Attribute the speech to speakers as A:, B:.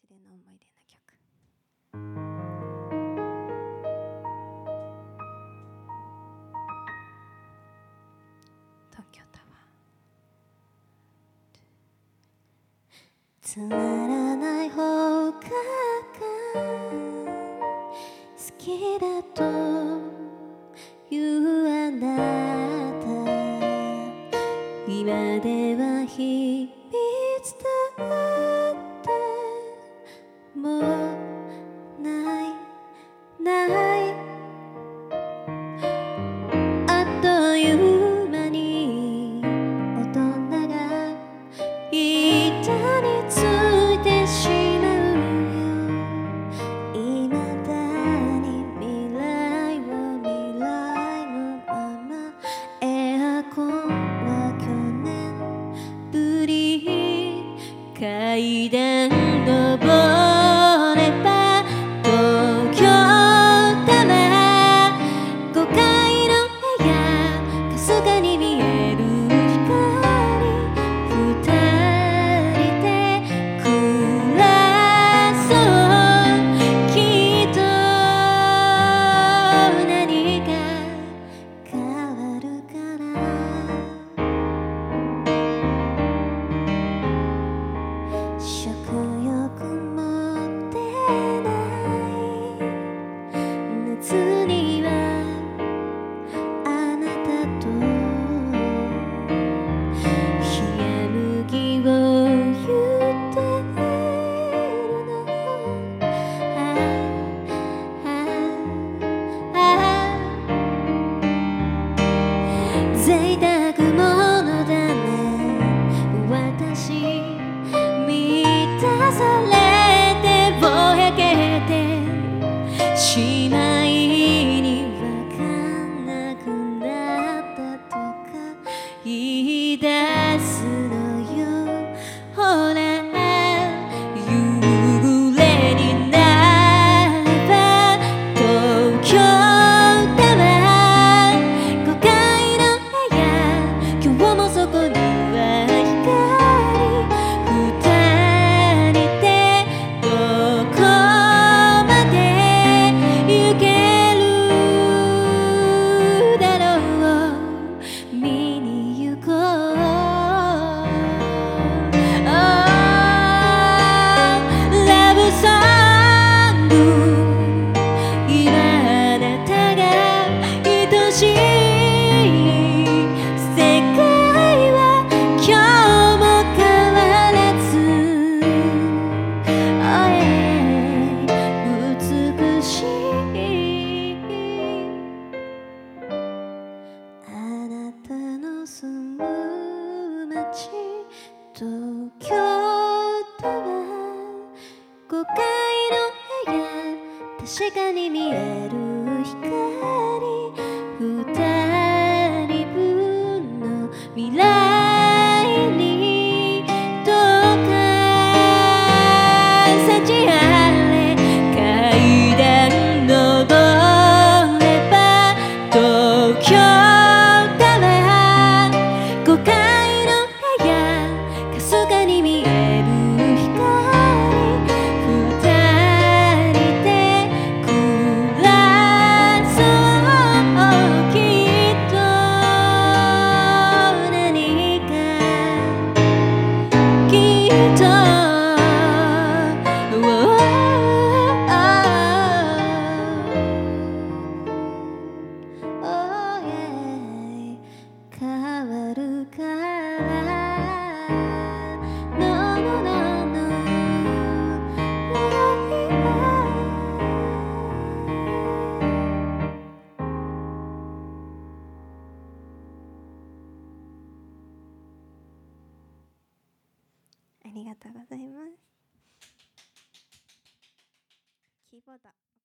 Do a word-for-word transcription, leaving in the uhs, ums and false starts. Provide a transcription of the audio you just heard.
A: 失恋の思い出の曲。東京タワー。つまらない方が好きだというあなた、今では秘密だってもうないないあっという間に大人が板についてしまうよ。未だに未来は未来のまま、エアコンは去年ぶり、階段登れば東京タワー、ごかいの部屋かすかに見える光、二人で暮らそうきっと何か変わるから食欲持ってない夏にはあなたと冷麦を言ってるの。ああああ贅沢者だね私、満たされてぼやけてしまいにわかんなくなったとか言い出すのよ。ほら夕暮れになれば東京タワー、ごかいの部屋、今日もそこには光、二人でどこまで行けるだろう、見に行こう。ラブソング、今あなたが愛しい世界は今日も変わらず、oh yeah 美しいあなたの住む街、東京タワー、ごかいの部屋、確かに見える光、二人分の未来にどうか幸あれ、階段登れば東京タワー、ごかいの部屋かすかに見える光、二人で暮らそうきっと何かきっとOh yeah 変わるから No no no no ありがとうございます。キーボード